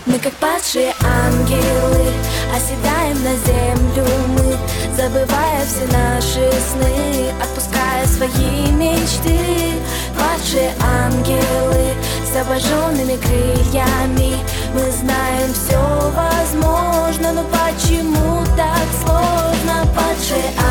Мы как падшие ангелы, оседаем на землю мы, забывая все наши сны, отпуская свои мечты. Падшие ангелы с обожженными крыльями, мы знаем, все возможно, но почему так сложно? Падшие